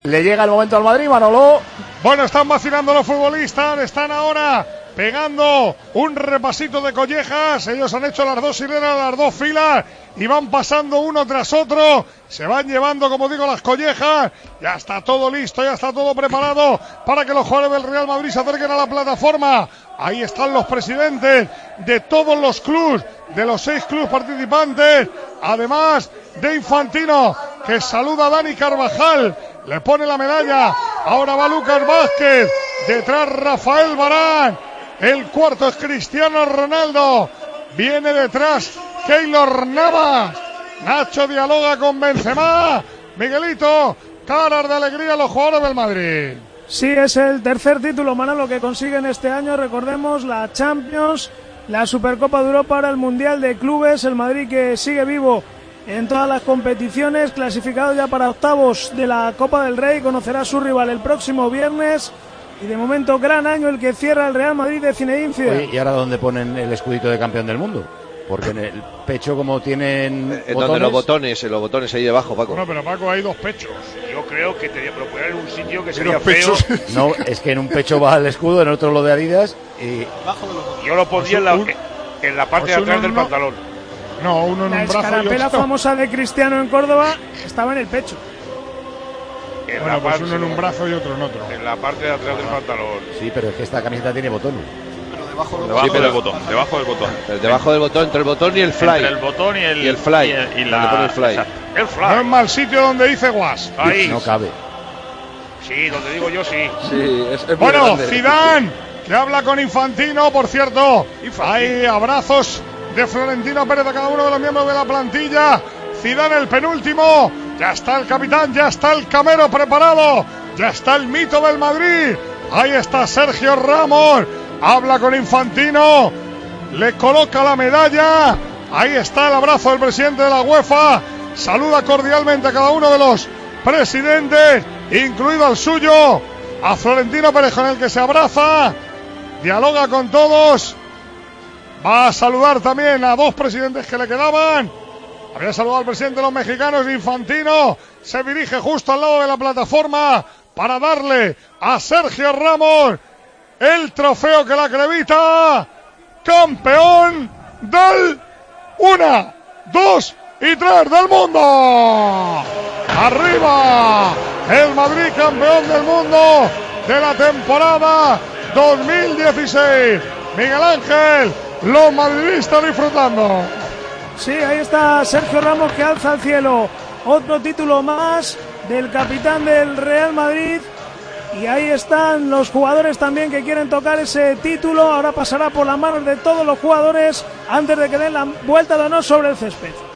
Le llega el momento al Madrid, Manolo. Bueno, están vacilando los futbolistas, están ahora pegando un repasito de collejas. Ellos han hecho las dos hileras, las dos filas y van pasando uno tras otro. Se van llevando, como digo, las collejas. Ya está todo listo, ya está todo preparado para que los jugadores del Real Madrid se acerquen a la plataforma. Ahí están los presidentes de todos los clubes, de los 6 clubes participantes, además de Infantino, que saluda a Dani Carvajal, le pone la medalla. Ahora va Lucas Vázquez, detrás Rafael Varane, el cuarto es Cristiano Ronaldo, viene detrás Keylor Navas, Nacho dialoga con Benzema. Miguelito, caras de alegría a los jugadores del Madrid. Sí, es el tercer título, Manolo, que consiguen este año. Recordemos la Champions, la Supercopa de Europa, ahora el Mundial de Clubes. El Madrid que sigue vivo en todas las competiciones, clasificado ya para octavos de la Copa del Rey. Conocerá a su rival el próximo viernes. Y de momento, gran año el que cierra el Real Madrid de Zinedine Zidane. ¿Y ahora dónde ponen el escudito de campeón del mundo? Porque en el pecho, como tienen botones... Donde los botones ahí debajo, Paco. No, pero Paco, hay dos pechos. Yo creo que te proponer un sitio que sería feo. No, es que en un pecho va el escudo, en otro lo de Adidas y... Yo lo pondría en la parte de atrás del pantalón. No, uno en la un brazo y escarapela otro. famosa de Cristiano en Córdoba estaba en el pecho. Bueno, pues uno en un brazo y otro en otro. En la parte de atrás del pantalón. Sí, pero es que esta camiseta tiene botones. Debajo del botón. Debajo del botón. Debajo del botón, entre el botón y el fly. Entre el botón y el fly. Y donde pone el fly. El fly. No es mal sitio donde dice Guas. Ahí. No cabe. Sí, donde digo yo sí. Sí, es muy Bueno, grande. Zidane, que habla con Infantino, por cierto. Hay abrazos de Florentino Pérez a cada uno de los miembros de la plantilla. Zidane el penúltimo. Ya está el capitán, ya está el camero preparado. Ya está el mito del Madrid. Ahí está Sergio Ramos. Habla con Infantino. Le coloca la medalla. Ahí está el abrazo del presidente de la UEFA. Saluda cordialmente a cada uno de los presidentes, incluido al suyo, a Florentino Pérez, con el que se abraza. Dialoga con todos. Va a saludar también a dos presidentes que le quedaban. Había saludado al presidente de los mexicanos, Infantino. Se dirige justo al lado de la plataforma para darle a Sergio Ramos el trofeo que la acredita campeón del 1, 2 y 3 del mundo. Arriba el Madrid, campeón del mundo de la temporada 2016. Miguel Ángel, los madridistas disfrutando. Sí, ahí está Sergio Ramos, que alza al cielo otro título más del capitán del Real Madrid. Y ahí están los jugadores también que quieren tocar ese título. Ahora pasará por las manos de todos los jugadores antes de que den la vuelta de honor sobre el césped.